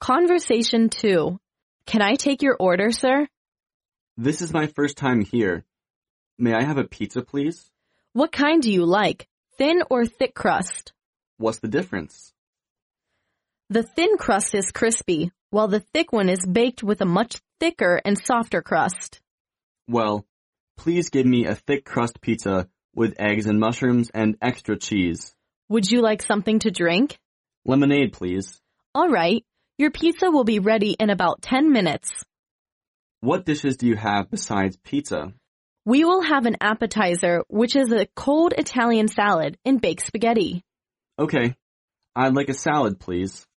Conversation 2. Can I take your order, sir? This is my first time here. May I have a pizza, please? What kind do you like, thin or thick crust? What's the difference? The thin crust is crispy, while the thick one is baked with a much thicker and softer crust. Well, please give me a thick crust pizza with eggs and mushrooms and extra cheese. Would you like something to drink? Lemonade, please. All right. Your pizza will be ready in about 10 minutes. What dishes do you have besides pizza? We will have an appetizer, which is a cold Italian salad and baked spaghetti. Okay. I'd like a salad, please.